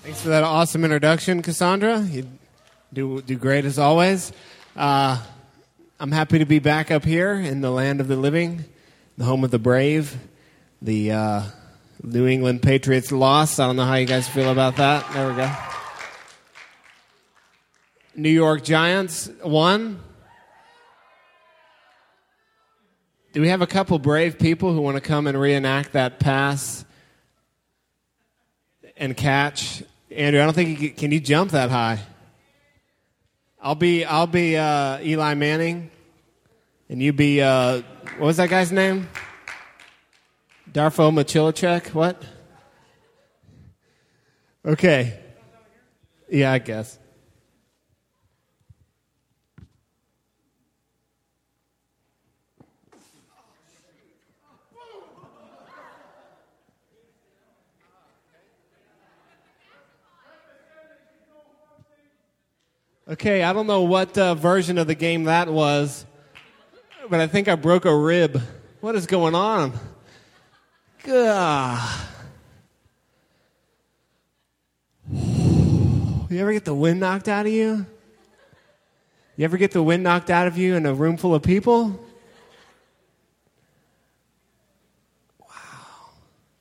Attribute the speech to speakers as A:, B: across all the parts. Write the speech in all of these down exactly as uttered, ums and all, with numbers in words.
A: Thanks for that awesome introduction, Cassandra. You do do great as always. Uh, I'm happy to be back up here in the land of the living, the home of the brave. The uh, New England Patriots lost. I don't know how you guys feel about that. There we go. New York Giants won. Do we have a couple brave people who want to come and reenact that pass and catch? Andrew, I don't think you can, can you jump that high? I'll be I'll be uh, Eli Manning, and you be uh, what was that guy's name? Darfo Machilacek. What? Okay. Yeah, I guess. Okay, I don't know what uh, version of the game that was, but I think I broke a rib. What is going on? Gah. You ever get the wind knocked out of you? You ever get the wind knocked out of you in a room full of people? Wow.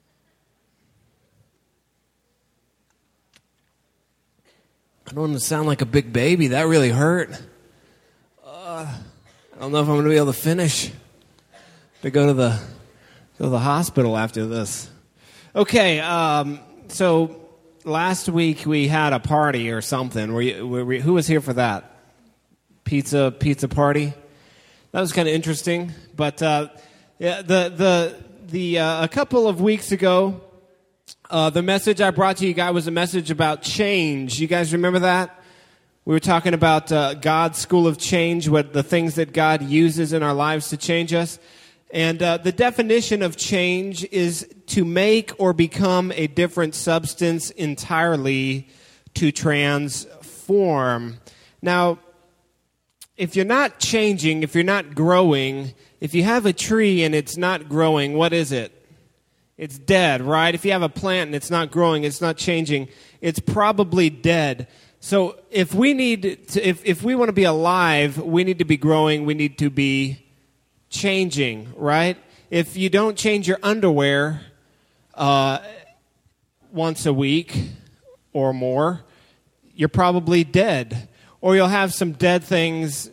A: I don't want to sound like a big baby. That really hurt. Uh, I don't know if I'm going to be able to finish. To go to the go to the hospital after this. Okay, um, so last week we had a party or something. Were you, were we, who was here for that? Pizza pizza party. That was kind of interesting. But uh, yeah, the the the uh, a couple of weeks ago. Uh, the message I brought to you guys was a message about change. You guys remember that? We were talking about uh, God's school of change, what the things that God uses in our lives to change us. And uh, the definition of change is to make or become a different substance entirely, to transform. Now, if you're not changing, if you're not growing, if you have a tree and it's not growing, what is it? It's dead, right? If you have a plant and it's not growing, it's not changing, it's probably dead. So if we need to, if, if we want to be alive, we need to be growing, we need to be changing, right? If you don't change your underwear uh, once a week or more, you're probably dead. Or you'll have some dead things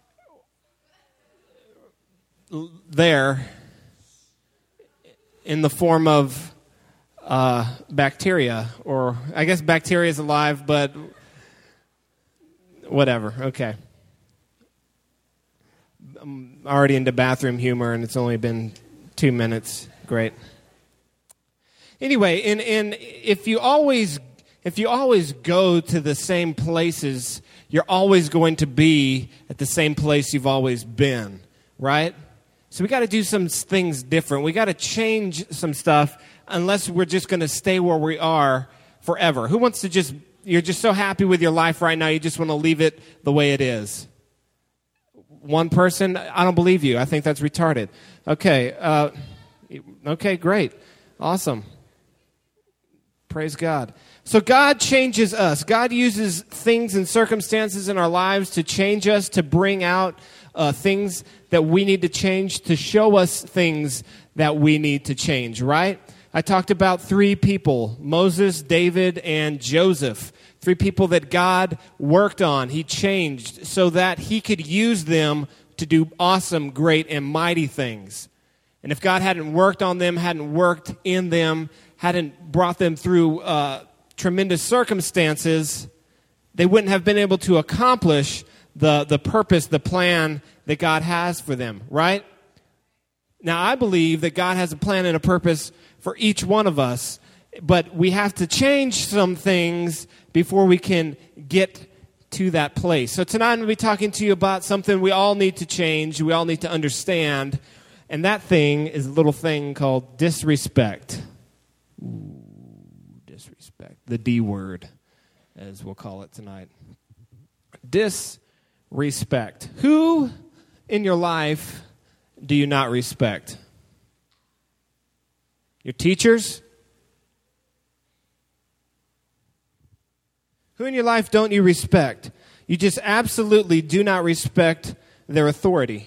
A: there in the form of uh, bacteria, or I guess bacteria is alive, but whatever. Okay. I'm already into bathroom humor, and it's only been two minutes. Great. Anyway, and and if you always if you always go to the same places, you're always going to be at the same place you've always been, right? So we got to do some things different. We got to change some stuff unless we're just going to stay where we are forever. Who wants to just, you're just so happy with your life right now, you just want to leave it the way it is? One person? I don't believe you. I think that's retarded. Okay. Uh, okay, great. Awesome. Praise God. So God changes us. God uses things and circumstances in our lives to change us, to bring out uh, things that we need to change, to show us things that we need to change, right? I talked about three people, Moses, David, and Joseph. Three people that God worked on. He changed so that he could use them to do awesome, great, and mighty things. And if God hadn't worked on them, hadn't worked in them, hadn't brought them through uh, tremendous circumstances, they wouldn't have been able to accomplish the, the purpose, the plan that God has for them, right? Now, I believe that God has a plan and a purpose for each one of us, but we have to change some things before we can get to that place. So tonight I'm going to be talking to you about something we all need to change, we all need to understand, and that thing is a little thing called disrespect. Ooh, disrespect. The D word, as we'll call it tonight. Disrespect. Who in your life do you not respect? Your teachers? Who in your life don't you respect? You just absolutely do not respect their authority.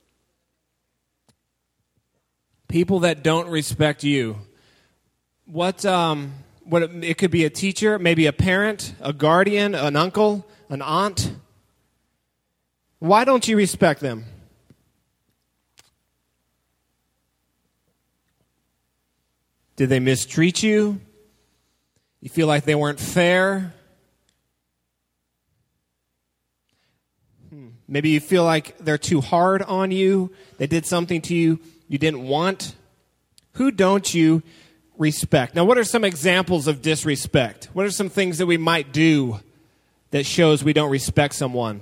A: People that don't respect you. What, um, what it, it could be a teacher, maybe a parent, a guardian, an uncle, an aunt. Why don't you respect them? Did they mistreat you? You feel like they weren't fair? Hmm. Maybe you feel like they're too hard on you. They did something to you you didn't want. Who don't you respect? Now, what are some examples of disrespect? What are some things that we might do that shows we don't respect someone?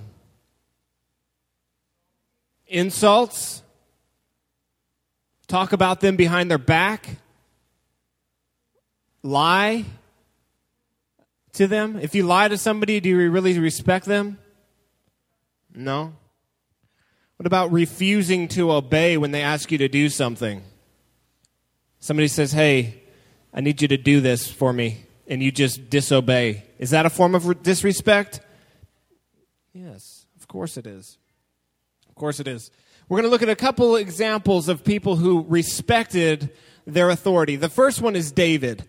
A: Insults? Talk about them behind their back? Lie to them? If you lie to somebody, do you really respect them? No. What about refusing to obey when they ask you to do something? Somebody says, hey, I need you to do this for me, and you just disobey. Is that a form of disrespect? Yes, of course it is. Of course it is. We're going to look at a couple examples of people who respected their authority. The first one is David.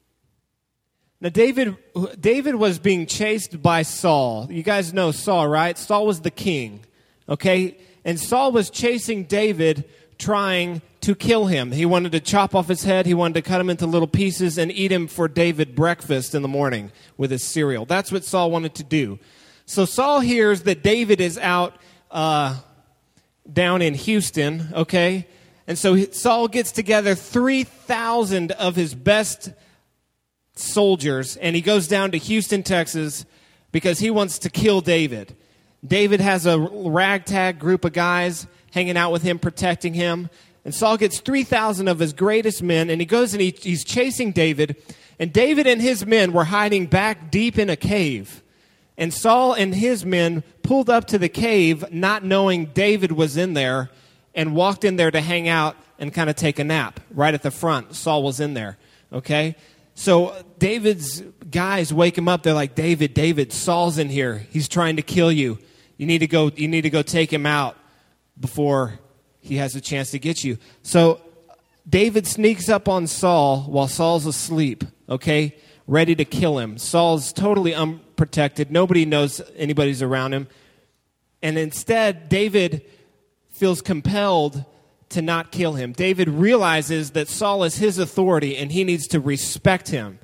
A: Now, David, David was being chased by Saul. You guys know Saul, right? Saul was the king, okay? And Saul was chasing David, trying to kill him. He wanted to chop off his head. He wanted to cut him into little pieces and eat him for David breakfast in the morning with his cereal. That's what Saul wanted to do. So Saul hears that David is out uh, down in Houston, okay? And so Saul gets together three thousand of his best soldiers, and he goes down to Houston, Texas, because he wants to kill David. David has a ragtag group of guys hanging out with him, protecting him. And Saul gets three thousand of his greatest men, and he goes and he, he's chasing David. And David and his men were hiding back deep in a cave. And Saul and his men pulled up to the cave, not knowing David was in there, and walked in there to hang out and kind of take a nap. Right at the front, Saul was in there, okay? So David's guys wake him up. They're like, David, David, Saul's in here. He's trying to kill you. You need to go, you need to go take him out before he has a chance to get you. So David sneaks up on Saul while Saul's asleep, okay, ready to kill him. Saul's totally unprotected. Nobody knows anybody's around him. And instead, David feels compelled to not kill him. David realizes that Saul is his authority and he needs to respect him.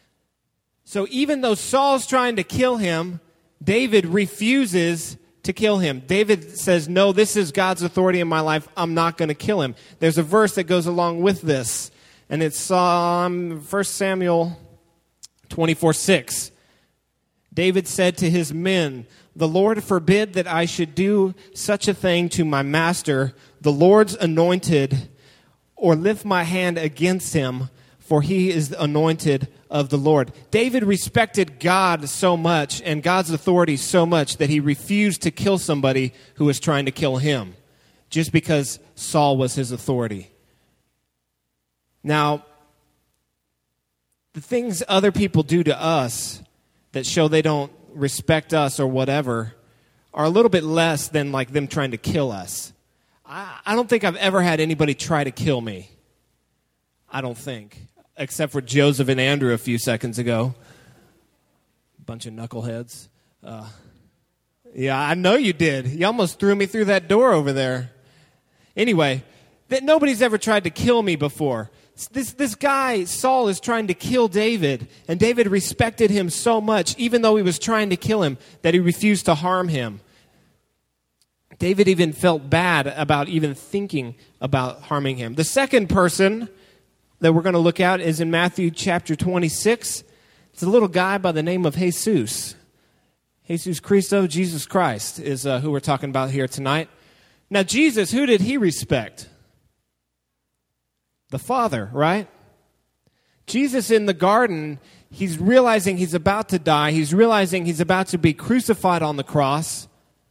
A: So even though Saul's trying to kill him, David refuses to kill him. David says, no, this is God's authority in my life. I'm not going to kill him. There's a verse that goes along with this, and it's um, First Samuel twenty-four six. David said to his men, the Lord forbid that I should do such a thing to my master, the Lord's anointed, or lift my hand against him, for he is anointed of the Lord. David respected God so much and God's authority so much that he refused to kill somebody who was trying to kill him just because Saul was his authority. Now, the things other people do to us that show they don't respect us or whatever are a little bit less than like them trying to kill us. I, I don't think I've ever had anybody try to kill me. I don't think. Except for Joseph and Andrew a few seconds ago. Bunch of knuckleheads. Uh, yeah, I know you did. You almost threw me through that door over there. Anyway, that nobody's ever tried to kill me before. This this guy, Saul, is trying to kill David, and David respected him so much, even though he was trying to kill him, that he refused to harm him. David even felt bad about even thinking about harming him. The second person that we're going to look at is in Matthew chapter twenty-six. It's a little guy by the name of Jesus. Jesus Christo, Jesus Christ, is uh, who we're talking about here tonight. Now, Jesus, who did he respect? The Father, right? Jesus in the garden, he's realizing he's about to die. He's realizing he's about to be crucified on the cross.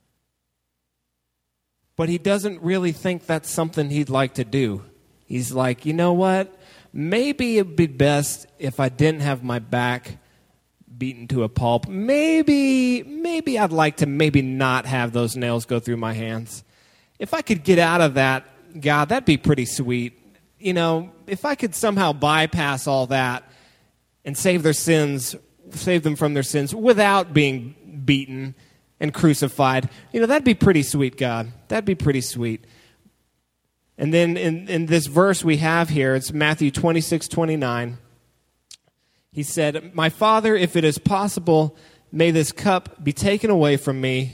A: But he doesn't really think that's something he'd like to do. He's like, you know what? Maybe it'd be best if I didn't have my back beaten to a pulp. Maybe, maybe I'd like to maybe not have those nails go through my hands. If I could get out of that, God, that'd be pretty sweet. You know, if I could somehow bypass all that and save their sins, save them from their sins without being beaten and crucified, you know, that'd be pretty sweet, God. That'd be pretty sweet. And then in, in this verse we have here, it's Matthew twenty-six twenty-nine. He said, "My Father, if it is possible, may this cup be taken away from me,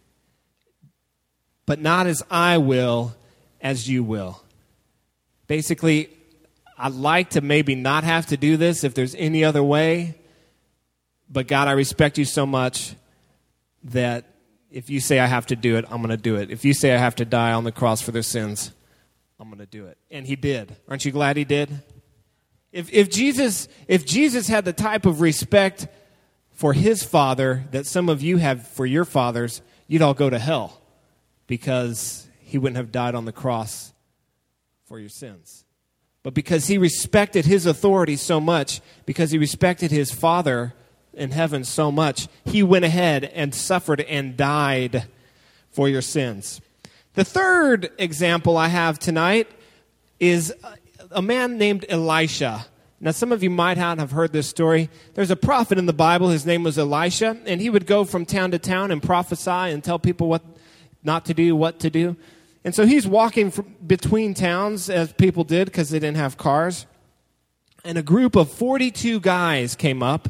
A: but not as I will, as you will." Basically, I'd like to maybe not have to do this if there's any other way, but God, I respect you so much that if you say I have to do it, I'm going to do it. If you say I have to die on the cross for their sins, I'm going to do it. And he did. Aren't you glad he did? If, if Jesus, if Jesus had the type of respect for his Father that some of you have for your fathers, you'd all go to hell because he wouldn't have died on the cross for your sins. But because he respected his authority so much, because he respected his Father in heaven so much, he went ahead and suffered and died for your sins. The third example I have tonight is a man named Elisha. Now, some of you might not have heard this story. There's a prophet in the Bible. His name was Elisha, and he would go from town to town and prophesy and tell people what not to do, what to do. And so he's walking from between towns, as people did, because they didn't have cars. And a group of forty-two guys came up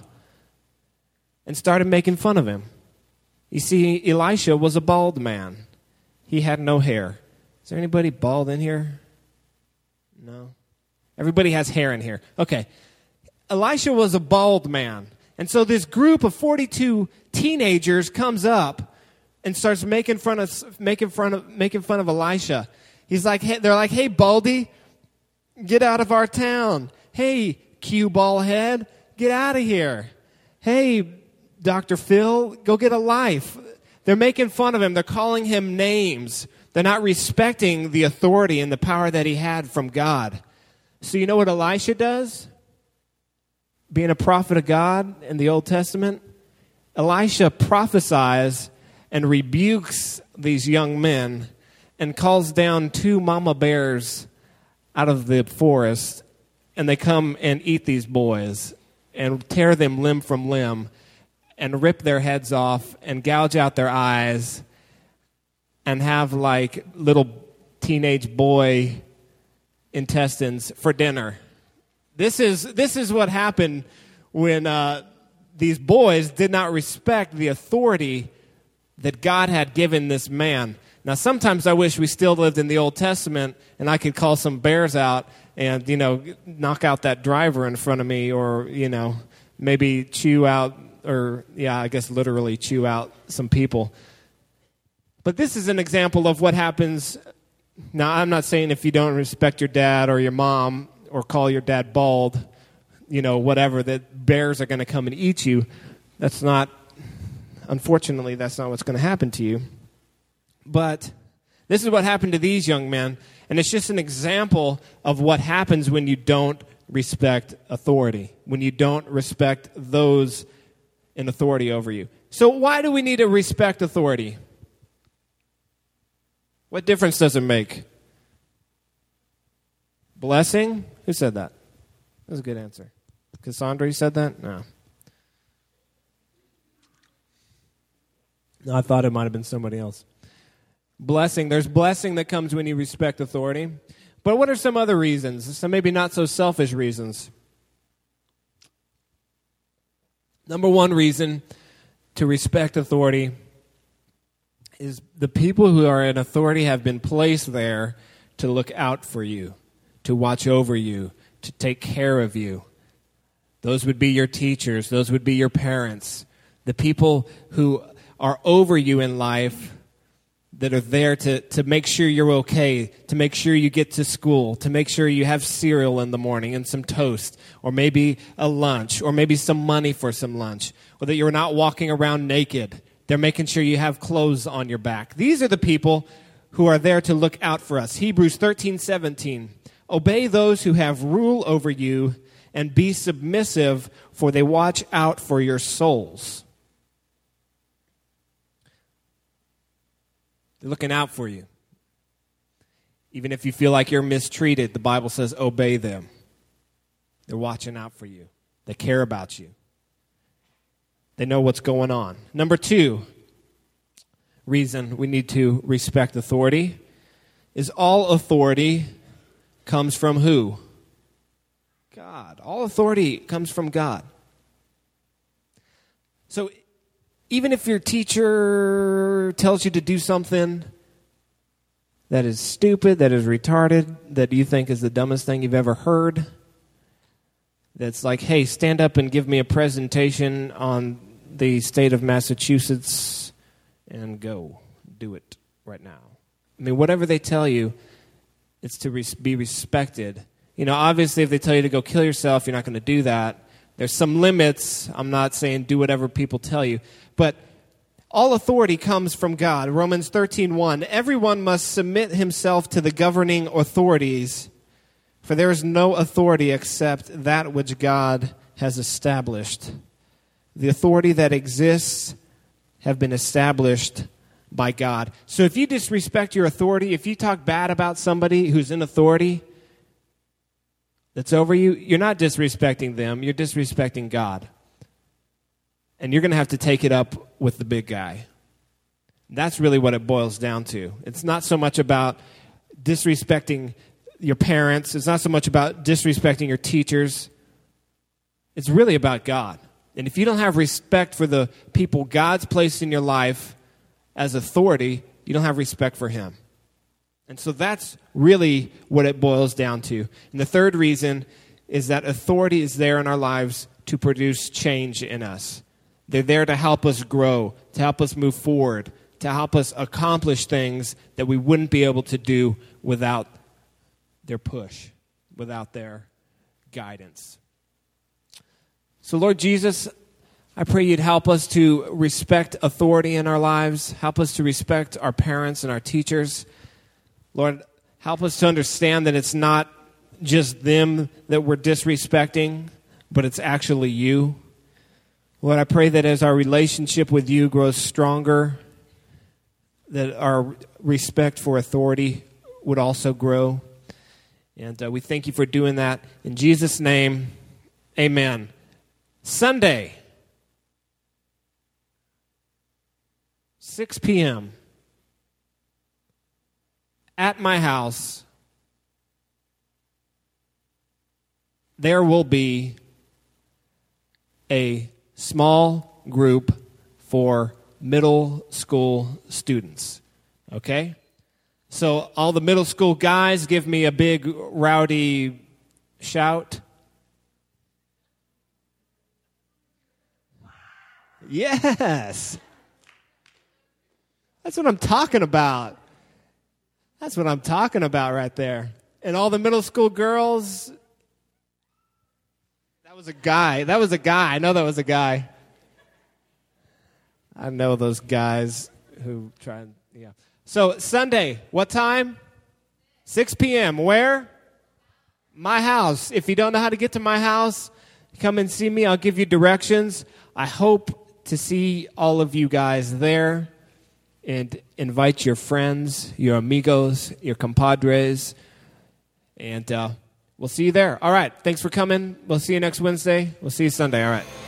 A: and started making fun of him. You see, Elisha was a bald man. He had no hair. Is there anybody bald in here? No. Everybody has hair in here. Okay. Elisha was a bald man. And so this group of forty-two teenagers comes up and starts making fun of making fun of making fun of Elisha. He's like, hey, they're like, "Hey, Baldy, get out of our town. Hey, cue ball head, get out of here. Hey, Doctor Phil, go get a life." They're making fun of him. They're calling him names. They're not respecting the authority and the power that he had from God. So you know what Elisha does? Being a prophet of God in the Old Testament, Elisha prophesies and rebukes these young men and calls down two mama bears out of the forest, and they come and eat these boys and tear them limb from limb and rip their heads off and gouge out their eyes and have like little teenage boy intestines for dinner. This is this is what happened when uh, these boys did not respect the authority that God had given this man. Now, sometimes I wish we still lived in the Old Testament and I could call some bears out and, you know, knock out that driver in front of me, or, you know, maybe chew out, or, yeah, I guess literally chew out some people. But this is an example of what happens. Now, I'm not saying if you don't respect your dad or your mom or call your dad bald, you know, whatever, that bears are going to come and eat you. That's not, unfortunately, that's not what's going to happen to you. But this is what happened to these young men, and it's just an example of what happens when you don't respect authority, when you don't respect those in authority over you. So why do we need to respect authority? What difference does it make? Blessing? Who said that? That was a good answer. Cassandra, you said that? No. No, I thought it might have been somebody else. Blessing. There's blessing that comes when you respect authority. But what are some other reasons? Some maybe not so selfish reasons. Number one reason to respect authority is the people who are in authority have been placed there to look out for you, to watch over you, to take care of you. Those would be your teachers. Those would be your parents. The people who are over you in life, that are there to, to make sure you're okay, to make sure you get to school, to make sure you have cereal in the morning and some toast, or maybe a lunch, or maybe some money for some lunch, or that you're not walking around naked. They're making sure you have clothes on your back. These are the people who are there to look out for us. Hebrews thirteen seventeen. Obey those who have rule over you and be submissive, for they watch out for your souls. They're looking out for you. Even if you feel like you're mistreated, the Bible says obey them. They're watching out for you. They care about you. They know what's going on. Number two reason we need to respect authority is all authority comes from who? God. All authority comes from God. So even if your teacher tells you to do something that is stupid, that is retarded, that you think is the dumbest thing you've ever heard, that's like, hey, stand up and give me a presentation on the state of Massachusetts and go. Do it right now. I mean, whatever they tell you, it's to res- be respected. You know, obviously, if they tell you to go kill yourself, you're not going to do that. There's some limits. I'm not saying do whatever people tell you. But all authority comes from God. Romans thirteen one. Everyone must submit himself to the governing authorities, for there is no authority except that which God has established. The authority that exists have been established by God. So if you disrespect your authority, if you talk bad about somebody who's in authority that's over you, you're not disrespecting them, you're disrespecting God. And you're going to have to take it up with the big guy. That's really what it boils down to. It's not so much about disrespecting your parents. It's not so much about disrespecting your teachers. It's really about God. And if you don't have respect for the people God's placed in your life as authority, you don't have respect for him. And so that's really what it boils down to. And the third reason is that authority is there in our lives to produce change in us. They're there to help us grow, to help us move forward, to help us accomplish things that we wouldn't be able to do without their push, without their guidance. So, Lord Jesus, I pray you'd help us to respect authority in our lives. Help us to respect our parents and our teachers. Lord, help us to understand that it's not just them that we're disrespecting, but it's actually you. Lord, I pray that as our relationship with you grows stronger, that our respect for authority would also grow. And uh, we thank you for doing that. In Jesus' name, amen. Sunday, six p.m., at my house, there will be a small group for middle school students, okay? So all the middle school guys, give me a big rowdy shout. Yes. That's what I'm talking about. That's what I'm talking about right there. And all the middle school girls, that was a guy. That was a guy. I know that was a guy. I know those guys who try and, yeah. So Sunday, what time? six p.m. Where? My house. If you don't know how to get to my house, come and see me. I'll give you directions. I hope to see all of you guys there. And invite your friends, your amigos, your compadres. And uh, we'll see you there. All right. Thanks for coming. We'll see you next Wednesday. We'll see you Sunday. All right.